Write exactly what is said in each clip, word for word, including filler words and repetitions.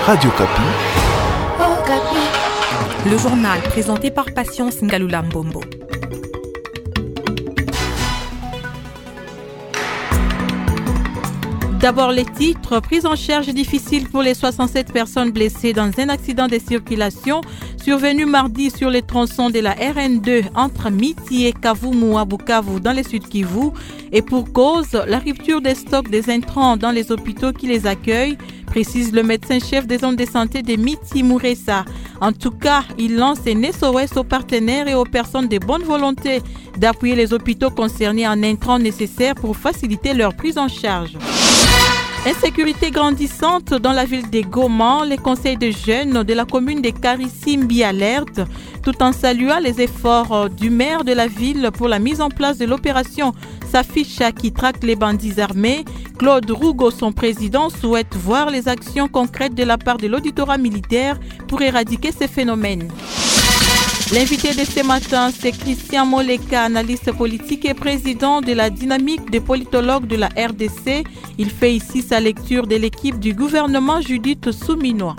Radio Kapi. Oh, Kapi. Le journal présenté par Patience Ngalula Mbombo. D'abord les titres. Prise en charge difficile pour les soixante-sept personnes blessées dans un accident de circulation survenu mardi sur les tronçons de la R N deux entre Miti et Kavumu à Bukavu dans le sud Kivu, et pour cause, la rupture des stocks des intrants dans les hôpitaux qui les accueillent, précise le médecin-chef des zones de santé de Miti Mouressa. En tout cas, il lance un S O S aux partenaires et aux personnes de bonne volonté d'appuyer les hôpitaux concernés en intrants nécessaires pour faciliter leur prise en charge. Insécurité grandissante dans la ville de Goma, les conseils de jeunes de la commune de Karissimbi alertent, tout en saluant les efforts du maire de la ville pour la mise en place de l'opération Saficha qui traque les bandits armés. Claude Rougo, son président, souhaite voir les actions concrètes de la part de l'auditorat militaire pour éradiquer ces phénomènes. L'invité de ce matin, c'est Christian Moleka, analyste politique et président de la dynamique des politologues de la R D C. Il fait ici sa lecture de l'équipe du gouvernement Judith Souminois.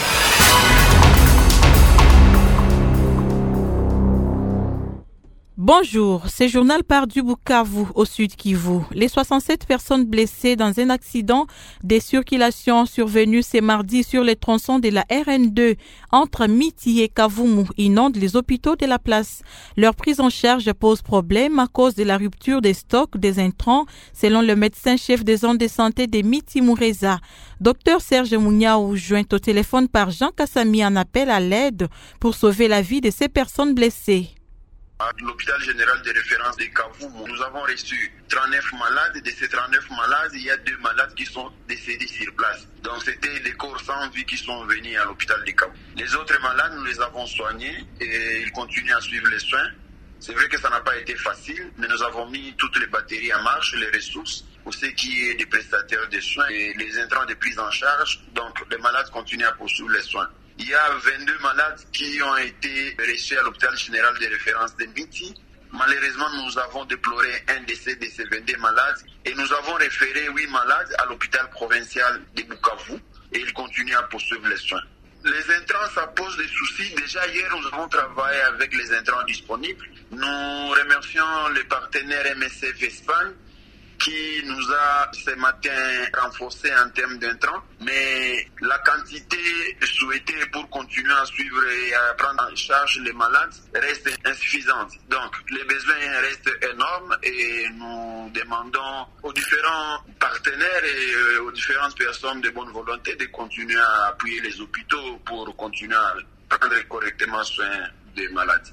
Bonjour, ce journal part du Bukavu au sud Kivu. Les soixante-sept personnes blessées dans un accident de circulation survenu ce mardi sur les tronçons de la R N deux entre Miti et Kavumu inondent les hôpitaux de la place. Leur prise en charge pose problème à cause de la rupture des stocks des intrants, selon le médecin-chef des zones de santé de Miti Mouressa. Docteur Serge Mouniaou, joint au téléphone par Jean Kassami, en appel à l'aide pour sauver la vie de ces personnes blessées. À l'hôpital général de référence de Kavumu, nous avons reçu trente-neuf malades. De ces trente-neuf malades, il y a deux malades qui sont décédés sur place. Donc c'était les corps sans vie qui sont venus à l'hôpital de Kavumu. Les autres malades, nous les avons soignés et ils continuent à suivre les soins. C'est vrai que ça n'a pas été facile, mais nous avons mis toutes les batteries en marche, les ressources, pour ce qui est des prestataires de soins et les intrants de prise en charge. Donc les malades continuent à poursuivre les soins. Il y a vingt-deux malades qui ont été reçus à l'hôpital général de référence de Miti. Malheureusement, nous avons déploré un décès de ces vingt-deux malades et nous avons référé huit malades à l'hôpital provincial de Bukavu et ils continuent à poursuivre les soins. Les intrants, ça pose des soucis. Déjà hier, nous avons travaillé avec les intrants disponibles. Nous remercions les partenaires M S F Espagne qui nous a ce matin renforcé en termes d'intrants, mais la quantité souhaitée pour continuer à suivre et à prendre en charge les malades reste insuffisante. Donc les besoins restent énormes et nous demandons aux différents partenaires et aux différentes personnes de bonne volonté de continuer à appuyer les hôpitaux pour continuer à prendre correctement soin des malades.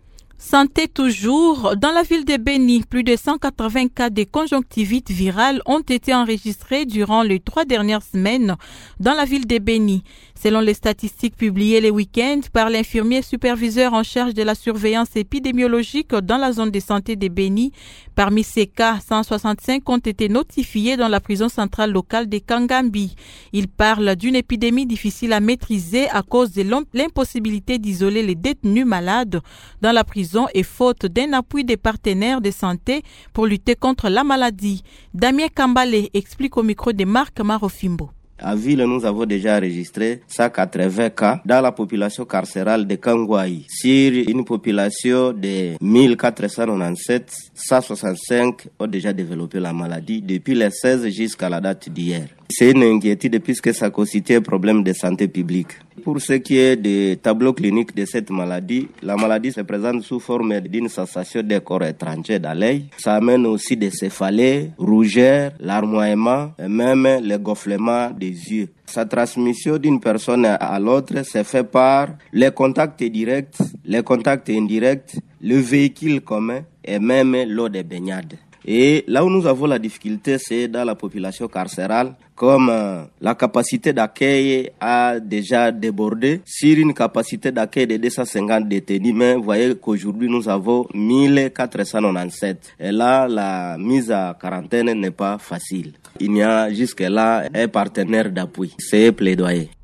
Santé toujours. Dans la ville de Beni, plus de cent quatre-vingts cas de conjonctivite virale ont été enregistrés durant les trois dernières semaines dans la ville de Beni. Selon les statistiques publiées les week-ends par l'infirmier superviseur en charge de la surveillance épidémiologique dans la zone de santé de Beni, parmi ces cas, cent soixante-cinq ont été notifiés dans la prison centrale locale de Kangambi. Il parle d'une épidémie difficile à maîtriser à cause de l'impossibilité d'isoler les détenus malades dans la prison et faute d'un appui des partenaires de santé pour lutter contre la maladie. Damien Kambale explique au micro de Marc Marofimbo. À Ville, nous avons déjà enregistré cent quatre-vingts cas dans la population carcérale de Kangwaï. Sur une population de mille quatre cent quatre-vingt-dix-sept, cent soixante-cinq ont déjà développé la maladie depuis le seize jusqu'à la date d'hier. C'est une inquiétude puisque ça constitue un problème de santé publique. Pour ce qui est des tableaux cliniques de cette maladie, la maladie se présente sous forme d'une sensation de corps étranger dans l'œil. Ça amène aussi des céphalées, rougeur, larmoiement et même le gonflement des yeux. Sa transmission d'une personne à l'autre se fait par les contacts directs, les contacts indirects, le véhicule commun et même l'eau de baignade. Et là où nous avons la difficulté, c'est dans la population carcérale, comme euh, la capacité d'accueil a déjà débordé sur une capacité d'accueil de deux cent cinquante détenus, mais vous voyez qu'aujourd'hui nous avons mille quatre cent quatre-vingt-dix-sept. Et là, la mise à quarantaine n'est pas facile. Il y a jusque-là un partenaire d'appui. C'est plaidoyer.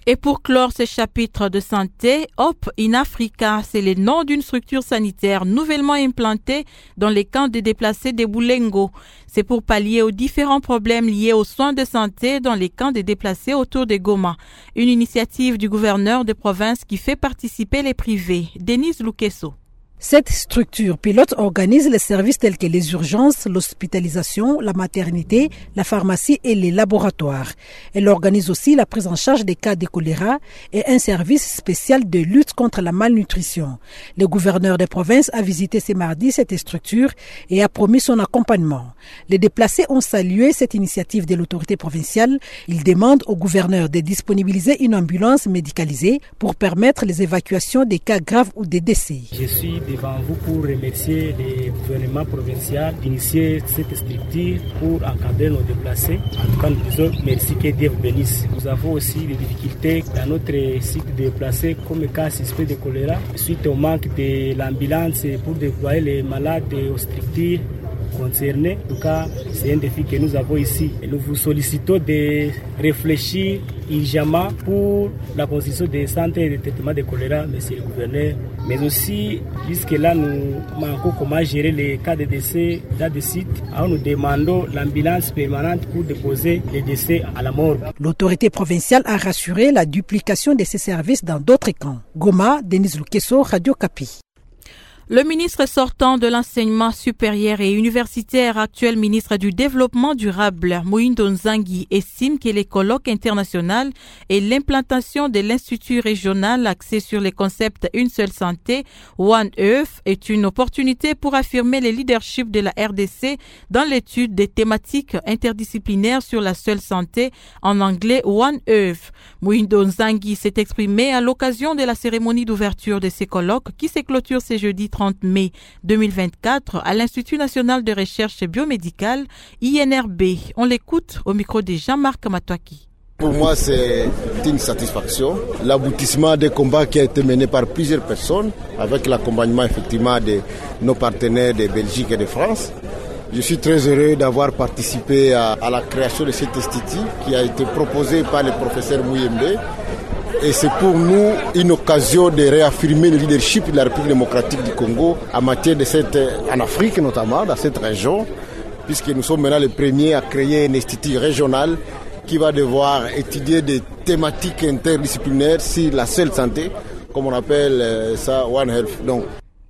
Et pour clore ce chapitre de santé, Hope in Africa, c'est le nom d'une structure sanitaire nouvellement implantée dans les camps de déplacés de Boulengo. C'est pour pallier aux différents problèmes liés aux soins de santé dans les camps de déplacés autour de Goma. Une initiative du gouverneur de province qui fait participer les privés. Denise Lukeso. Cette structure pilote organise les services tels que les urgences, l'hospitalisation, la maternité, la pharmacie et les laboratoires. Elle organise aussi la prise en charge des cas de choléra et un service spécial de lutte contre la malnutrition. Le gouverneur des provinces a visité ce mardi cette structure et a promis son accompagnement. Les déplacés ont salué cette initiative de l'autorité provinciale. Ils demandent au gouverneur de disponibiliser une ambulance médicalisée pour permettre les évacuations des cas graves ou des décès. Je suis devant vous pour remercier le gouvernement provincial d'initier cette structure pour encadrer nos déplacés. En tout cas, nous disons merci, que Dieu vous bénisse. Nous avons aussi des difficultés dans notre site de déplacés comme le cas suspect de choléra suite au manque de l'ambulance pour déployer les malades aux structures concernés. En tout cas, c'est un défi que nous avons ici. Et nous vous sollicitons de réfléchir urgemment pour la construction des centres de traitement de choléra, monsieur le gouverneur. Mais aussi, jusque-là, nous manquons comment gérer les cas de décès dans des sites. Alors nous demandons l'ambulance permanente pour déposer les décès à la morgue. L'autorité provinciale a rassuré la duplication de ces services dans d'autres camps. Goma, Denise Lukeso, Radio Kapi. Le ministre sortant de l'enseignement supérieur et universitaire, actuel ministre du développement durable, Muhindo Nzangi, estime que les colloques internationaux et l'implantation de l'Institut régional axé sur les concepts Une seule santé, One Earth, est une opportunité pour affirmer le leadership de la R D C dans l'étude des thématiques interdisciplinaires sur la seule santé, en anglais One Earth. Muhindo Nzangi s'est exprimé à l'occasion de la cérémonie d'ouverture de ces colloques qui se clôture ce jeudi trente mai deux mille vingt-quatre à l'Institut national de recherche biomédicale, I N R B. On l'écoute au micro de Jean-Marc Matouaki. Pour moi, c'est une satisfaction. L'aboutissement des combats qui a été mené par plusieurs personnes, avec l'accompagnement effectivement de nos partenaires de Belgique et de France. Je suis très heureux d'avoir participé à, à la création de cet institut qui a été proposé par le professeur Mouyembe. Et c'est pour nous une occasion de réaffirmer le leadership de la République démocratique du Congo en matière de cette, en Afrique notamment, dans cette région, puisque nous sommes maintenant les premiers à créer un institut régional qui va devoir étudier des thématiques interdisciplinaires sur la seule santé, comme on appelle ça One Health. Donc,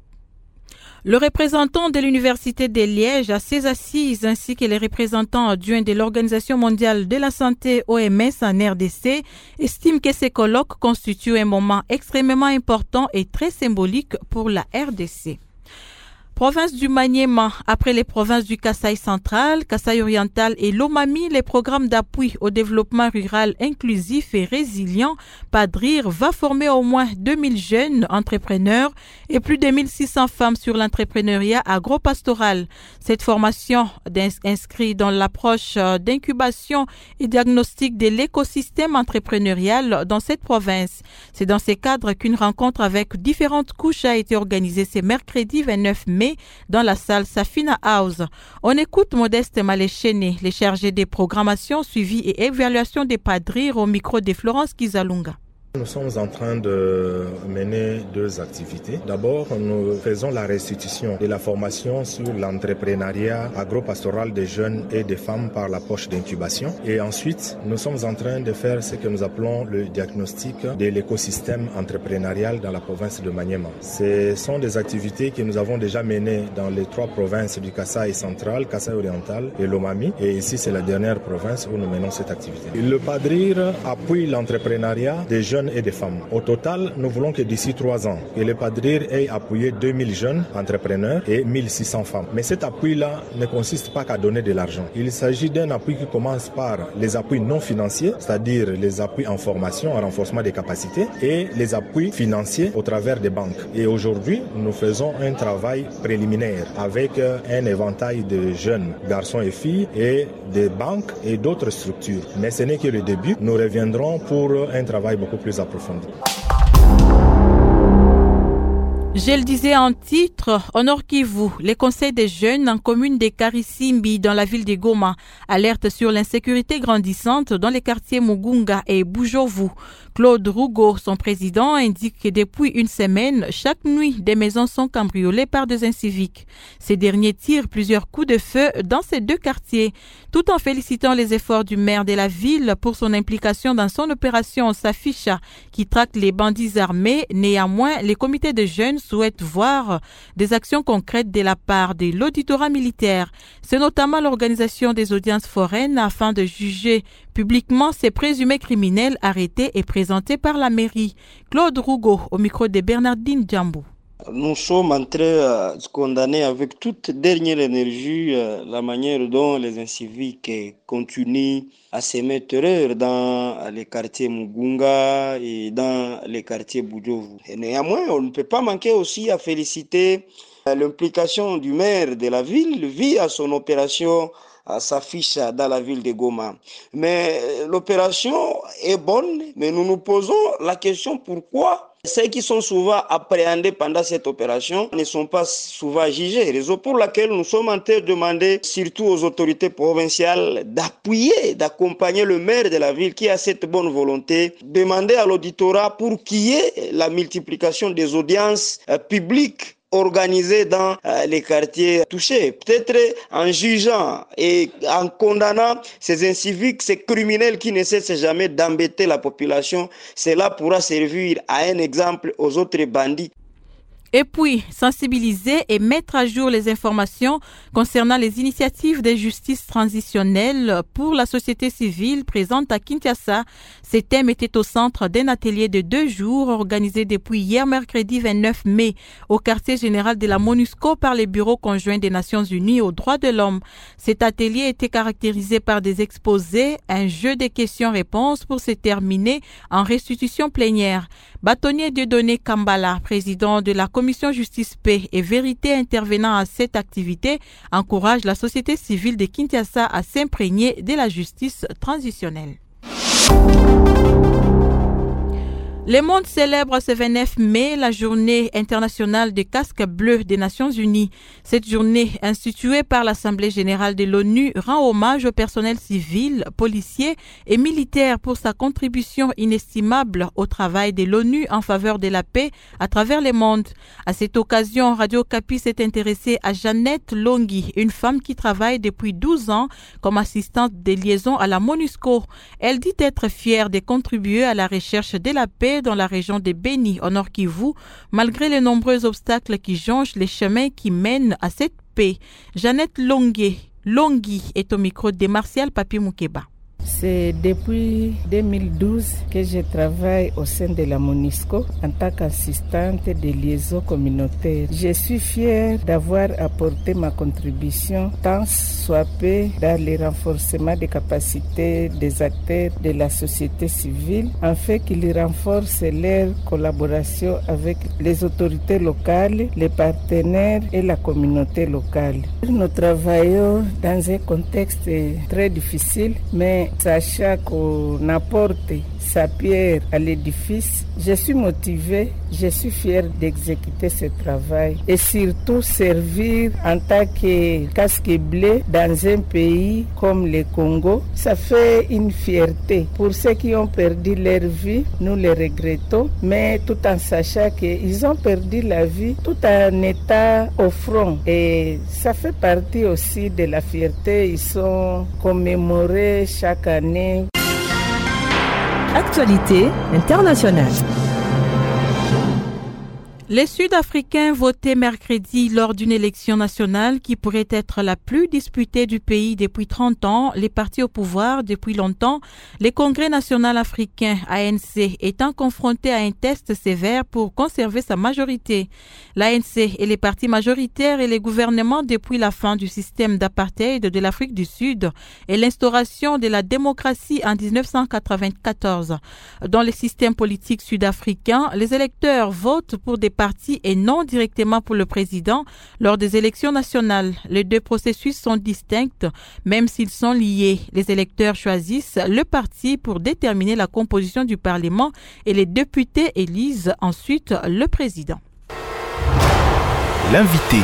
le représentant de l'Université de Liège à ses assises ainsi que les représentants adjoints de l'Organisation mondiale de la santé O M S en R D C estiment que ces colloques constituent un moment extrêmement important et très symbolique pour la R D C. Province du Maniema, après les provinces du Kasaï central, Kasaï oriental et l'Omami, les programmes d'appui au développement rural inclusif et résilient, PADRIR, va former au moins deux mille jeunes entrepreneurs et plus de mille six cents femmes sur l'entrepreneuriat agropastoral. Cette formation inscrit dans l'approche d'incubation et diagnostic de l'écosystème entrepreneurial dans cette province. C'est dans ces cadres qu'une rencontre avec différentes couches a été organisée ce mercredi vingt-neuf mai dans la salle Safina House. On écoute Modeste Maléchéné, les chargés des programmations, suivi et évaluation des PADRIR au micro de Florence Kizalunga. Nous sommes en train de mener deux activités. D'abord, nous faisons la restitution de la formation sur l'entrepreneuriat agropastoral des jeunes et des femmes par l'approche d'incubation. Et ensuite, nous sommes en train de faire ce que nous appelons le diagnostic de l'écosystème entrepreneurial dans la province de Maniema. Ce sont des activités que nous avons déjà menées dans les trois provinces du Kasaï central, Kasaï oriental et l'Omami. Et ici, c'est la dernière province où nous menons cette activité. Le PADRIR appuie l'entrepreneuriat des jeunes et des femmes. Au total, nous voulons que d'ici trois ans, que le PADRIR ait appuyé deux mille jeunes entrepreneurs et mille six cents femmes. Mais cet appui-là ne consiste pas qu'à donner de l'argent. Il s'agit d'un appui qui commence par les appuis non financiers, c'est-à-dire les appuis en formation, en renforcement des capacités, et les appuis financiers au travers des banques. Et aujourd'hui, nous faisons un travail préliminaire avec un éventail de jeunes garçons et filles et des banques et d'autres structures. Mais ce n'est que le début. Nous reviendrons pour un travail beaucoup plus approfondi. Je le disais en titre, au Nord Kivu, les conseils des jeunes en commune de Karisimbi dans la ville de Goma alertent sur l'insécurité grandissante dans les quartiers Mugunga et Bujovu. Claude Rougo, son président, indique que depuis une semaine, chaque nuit, des maisons sont cambriolées par des inciviques. Ces derniers tirent plusieurs coups de feu dans ces deux quartiers, tout en félicitant les efforts du maire de la ville pour son implication dans son opération Safisha qui traque les bandits armés. Néanmoins, les comités de jeunes souhaitent voir des actions concrètes de la part de l'auditorat militaire. C'est notamment l'organisation des audiences foraines afin de juger publiquement ces présumés criminels arrêtés et présentés par la mairie. Claude Rougo, au micro de Bernardine Djambou. Nous sommes en train de condamner avec toute dernière énergie la manière dont les inciviques continuent à semer terreur dans les quartiers Mugunga et dans les quartiers Bujovu. Et néanmoins, on ne peut pas manquer aussi à féliciter l'implication du maire de la ville via son opération s'affiche dans la ville de Goma. Mais l'opération est bonne, mais nous nous posons la question pourquoi ceux qui sont souvent appréhendés pendant cette opération ne sont pas souvent jugés. Raison pour laquelle nous sommes en train de demander surtout aux autorités provinciales d'appuyer, d'accompagner le maire de la ville qui a cette bonne volonté, demander à l'auditorat pour qu'il y ait la multiplication des audiences publiques organisés dans euh, les quartiers touchés. Peut-être en jugeant et en condamnant ces inciviques, ces criminels qui ne cessent jamais d'embêter la population, cela pourra servir à un exemple aux autres bandits. Et puis, sensibiliser et mettre à jour les informations concernant les initiatives de justice transitionnelle pour la société civile présente à Kinshasa. Ces thèmes étaient au centre d'un atelier de deux jours organisé depuis hier mercredi vingt-neuf mai au quartier général de la MONUSCO par les bureaux conjoints des Nations Unies aux droits de l'homme. Cet atelier était caractérisé par des exposés, un jeu de questions-réponses pour se terminer en restitution plénière. Bâtonnier Dieudonné Kambala, président de la Commission Justice, Paix et Vérité intervenant à cette activité, encourage la société civile de Kinshasa à s'imprégner de la justice transitionnelle. Le monde célèbre ce vingt-neuf mai la journée internationale des casques bleus des Nations Unies. Cette journée, instituée par l'Assemblée générale de l'ONU, rend hommage au personnel civil, policier et militaire pour sa contribution inestimable au travail de l'ONU en faveur de la paix à travers le monde. À cette occasion, Radio Okapi s'est intéressée à Jeannette Longhi, une femme qui travaille depuis douze ans comme assistante de liaison à la MONUSCO. Elle dit être fière de contribuer à la recherche de la paix dans la région de Beni, au Nord Kivu, malgré les nombreux obstacles qui jonchent les chemins qui mènent à cette paix. Jeannette Longhi, Longhi est au micro de Martial Papi Moukeba. C'est depuis deux mille douze que je travaille au sein de la MONUSCO en tant qu'assistante de liaison communautaire. Je suis fière d'avoir apporté ma contribution tant soit peu dans le renforcement des capacités des acteurs de la société civile afin qu'ils renforcent leur collaboration avec les autorités locales, les partenaires et la communauté locale. Nous travaillons dans un contexte très difficile, mais sachant qu'on apporte sa pierre à l'édifice, je suis motivée, je suis fière d'exécuter ce travail et surtout servir en tant que casque bleu dans un pays comme le Congo. Ça fait une fierté. Pour ceux qui ont perdu leur vie, nous les regrettons, mais tout en sachant qu'ils ont perdu la vie tout en étant au front. Et ça fait partie aussi de la fierté. Ils sont commémorés chaque année. Actualité internationale. Les Sud-Africains votaient mercredi lors d'une élection nationale qui pourrait être la plus disputée du pays depuis trente ans, les partis au pouvoir depuis longtemps, les Congrès national africain A N C étant confrontés à un test sévère pour conserver sa majorité. L'A N C et les partis majoritaires et les gouvernements depuis la fin du système d'apartheid de l'Afrique du Sud et l'instauration de la démocratie en dix-neuf cent quatre-vingt-quatorze. Dans le système politique sud-africain, les électeurs votent pour des partis et non directement pour le président lors des élections nationales. Les deux processus sont distincts, même s'ils sont liés. Les électeurs choisissent le parti pour déterminer la composition du Parlement et les députés élisent ensuite le président. L'invité.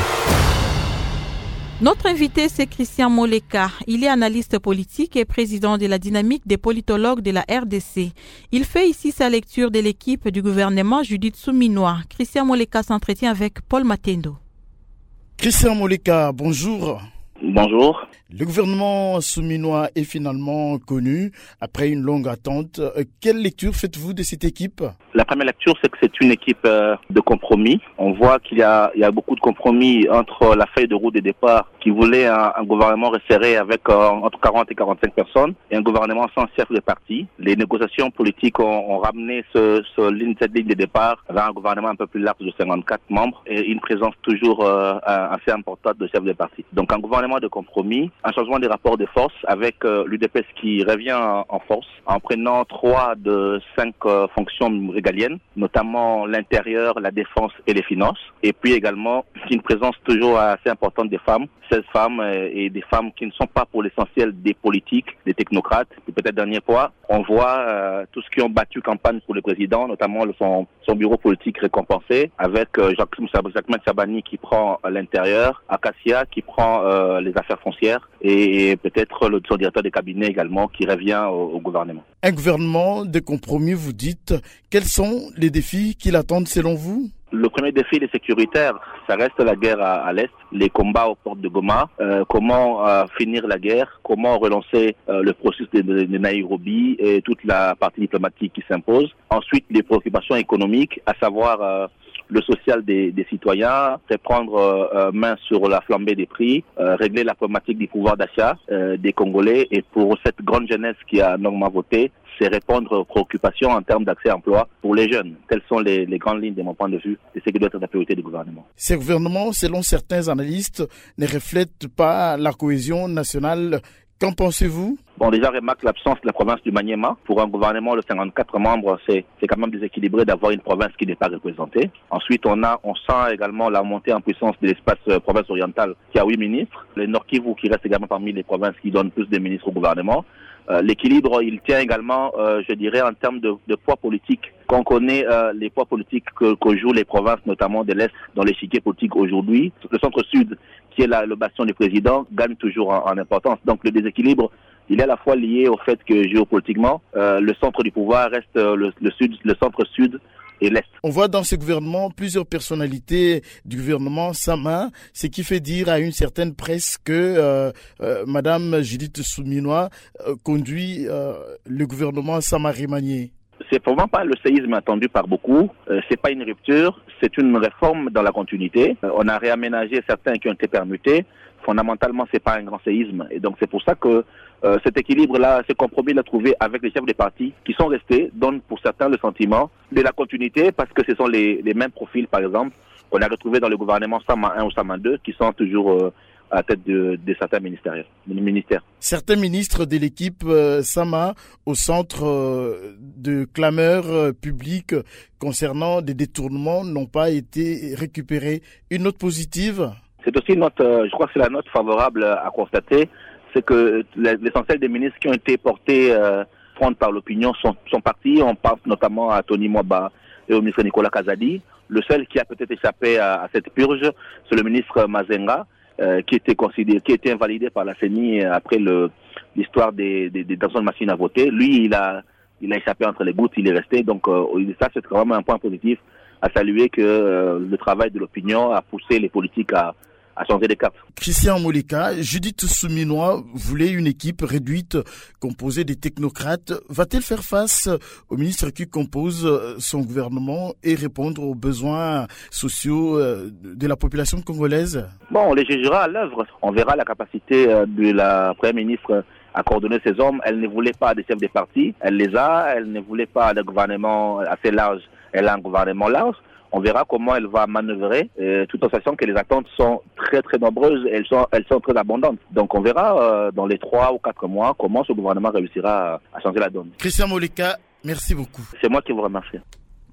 Notre invité, c'est Christian Moleka. Il est analyste politique et président de la dynamique des politologues de la R D C. Il fait ici sa lecture de l'équipe du gouvernement Judith Souminois. Christian Moleka s'entretient avec Paul Matendo. Christian Moleka, bonjour. Bonjour. Le gouvernement souminois est finalement connu après une longue attente. Quelle lecture faites-vous de cette équipe ? La première lecture, c'est que c'est une équipe de compromis. On voit qu'il y a, il y a beaucoup de compromis entre la feuille de route de départ qui voulait un, un gouvernement resserré avec euh, entre quarante et quarante-cinq personnes et un gouvernement sans chef de parti. Les négociations politiques ont, ont ramené ce, ce, cette ligne de départ vers un gouvernement un peu plus large de cinquante-quatre membres et une présence toujours euh, assez importante de chefs de parti. Donc un gouvernement de compromis, un changement des rapports de force avec euh, l'U D P S qui revient en, en force en prenant trois de cinq euh, fonctions régaliennes, notamment l'intérieur, la défense et les finances. Et puis également une présence toujours assez importante des femmes, seize femmes euh, et des femmes qui ne sont pas pour l'essentiel des politiques, des technocrates. Et peut-être dernier point, on voit euh, tous ceux qui ont battu campagne pour le président, notamment le, son, son bureau politique récompensé, avec euh, Jacques Sabani qui prend l'intérieur, Acacia qui prend euh, les affaires foncières et, et peut-être le son directeur de cabinet également qui revient au, au gouvernement. Un gouvernement de compromis, vous dites. Quels sont les défis qui l'attendent selon vous ? Le premier défi est sécuritaire, ça reste la guerre à, à l'Est, les combats aux portes de Goma, euh, comment euh, finir la guerre, comment relancer euh, le processus de, de, de Nairobi et toute la partie diplomatique qui s'impose. Ensuite, les préoccupations économiques, à savoir euh, le social des, des citoyens, reprendre euh, main sur la flambée des prix, euh, régler la problématique du pouvoir d'achat euh, des Congolais et pour cette grande jeunesse qui a normalement voté, c'est répondre aux préoccupations en termes d'accès à l'emploi pour les jeunes. Telles sont les, les grandes lignes de mon point de vue et ce qui doit être la priorité du gouvernement. Ces gouvernements, selon certains analystes, ne reflètent pas la cohésion nationale. Qu'en pensez-vous ? Bon, déjà, remarque l'absence de la province du Maniema. Pour un gouvernement de cinquante-quatre membres, c'est, c'est quand même déséquilibré d'avoir une province qui n'est pas représentée. Ensuite, on a, on sent également la montée en puissance de l'espace euh, province orientale qui a huit ministres. Le Nord Kivu qui reste également parmi les provinces qui donnent plus de ministres au gouvernement. Euh, l'équilibre, il tient également, euh, je dirais, en termes de, de poids politique. Quand on connaît euh, les poids politiques que, que jouent les provinces, notamment de l'Est, dans l'échiquier politique aujourd'hui, le centre-sud, qui est la, le bastion du président, gagne toujours en, en importance. Donc le déséquilibre, il est à la fois lié au fait que géopolitiquement, euh, le centre du pouvoir reste euh, le, le sud, le centre-sud et l'Est. On voit dans ce gouvernement plusieurs personnalités du gouvernement Sama, ce qui fait dire à une certaine presse que euh, euh, Madame Judith Souminois euh, conduit euh, le gouvernement Sama Remanié. C'est vraiment pas le séisme attendu par beaucoup. Euh, c'est pas une rupture, c'est une réforme dans la continuité. Euh, on a réaménagé certains qui ont été permutés. Fondamentalement, c'est pas un grand séisme. Et donc, c'est pour ça que euh, cet équilibre-là, ce compromis l'a trouvé avec les chefs des partis qui sont restés, donne pour certains le sentiment de la continuité parce que ce sont les, les mêmes profils, par exemple, qu'on a retrouvés dans le gouvernement Sama un ou Sama deux qui sont toujours euh, à la tête de, de certains ministères, ministères. Certains ministres de l'équipe euh, Sama au centre euh, de clameurs euh, publiques concernant des détournements n'ont pas été récupérés. Une note positive ? C'est aussi une note, euh, je crois que c'est la note favorable à constater, c'est que l'essentiel des ministres qui ont été portés euh, front par l'opinion sont, sont partis. On pense notamment à Tony Mwaba et au ministre Nicolas Kazadi. Le seul qui a peut-être échappé à, à cette purge, c'est le ministre Mazenga, euh, qui était considéré, qui était invalidé par la C E N I après le, l'histoire des, des, des détentions de machines à voter. Lui, il a, il a échappé entre les gouttes, il est resté. Donc euh, ça, c'est vraiment un point positif à saluer que euh, le travail de l'opinion a poussé les politiques à à changer de cap. Christian Moleka, Judith Souminois voulait une équipe réduite composée des technocrates. Va-t-elle faire face aux ministres qui composent son gouvernement et répondre aux besoins sociaux de la population congolaise ? Bon, on les jugera à l'œuvre. On verra la capacité de la Première ministre à coordonner ces hommes. Elle ne voulait pas des chefs des partis. Elle les a. Elle ne voulait pas de gouvernement assez large. Elle a un gouvernement large. On verra comment elle va manœuvrer, euh, tout en sachant que les attentes sont très très nombreuses et elles sont, elles sont très abondantes. Donc on verra euh, dans les trois ou quatre mois comment ce gouvernement réussira à, à changer la donne. Christian Moleka, merci beaucoup. C'est moi qui vous remercie.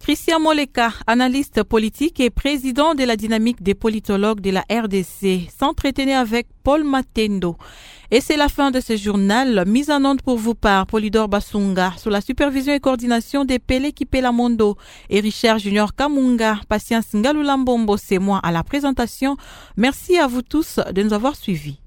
Christian Moleka, analyste politique et président de la dynamique des politologues de la R D C, s'entretenait avec Paul Matendo. Et c'est la fin de ce journal, mise en onde pour vous par Polydor Basunga, sous la supervision et coordination de Pele Kipelamondo et Richard Junior Kamunga. Patience Ngalulambombo, c'est moi à la présentation. Merci à vous tous de nous avoir suivis.